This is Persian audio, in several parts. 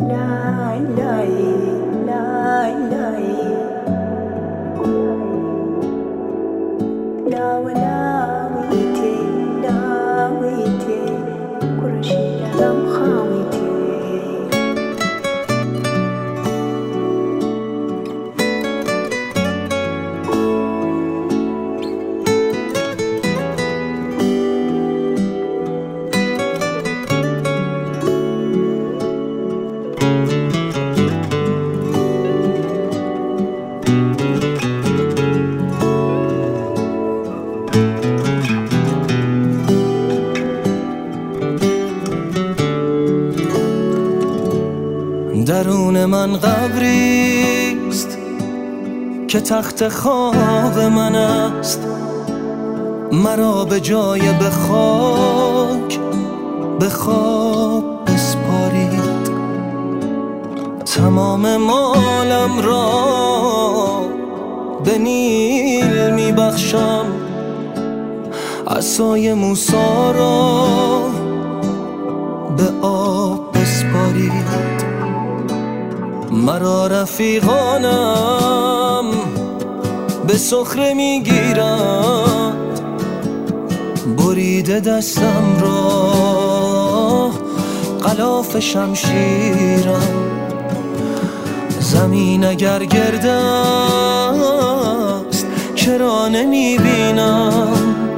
درون من قبریست که تخت خواب من است، مرا به جای به خاک بسپارید. تمام مالم را به نیل می بخشم، عصای موسی را به آب بسپارید. مرا رفیقانم به سخره میگیرند، بریده دستم را غلاف شمشیرم. زمین اگر گرد است چرا نمیبینم،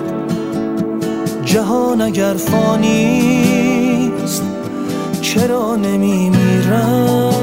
جهان اگر فانیست چرا نمیمیرم.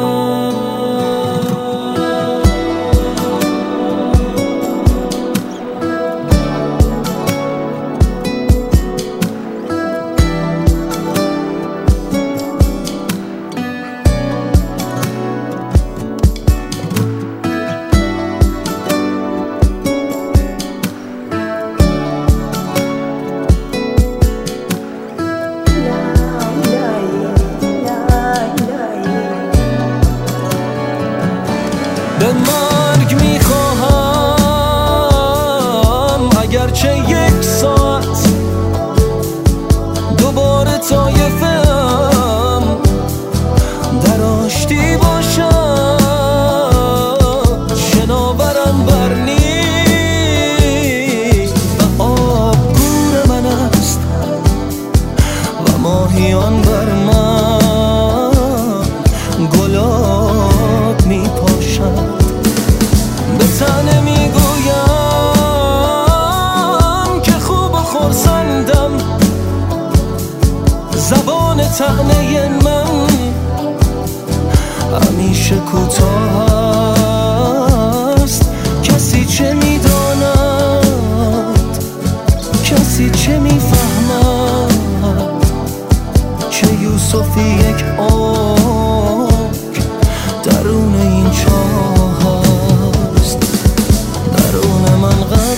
به مرگ میخواهم اگرچه یک ساعت دوباره طایفم در آشتی باشم، شناورم بر نیل و آب گور من است و ماهیان بر من گلاب میپاشند. به تنه میگویم که خوب و خرسندم، زبان طعنه من همیشه کوتاه است. کسی چه میداند، کسی چه میفهمد، چه یوسفی یک آنک درون این چاه است. درون من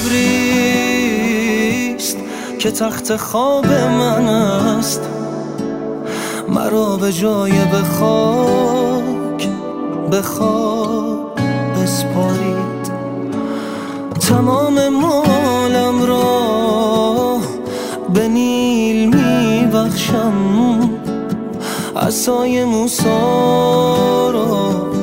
قبریست که تخت خواب من است، مرا به جای به خاک بسپارید. تمام مالم را به نیل میبخشم، عصای موسی را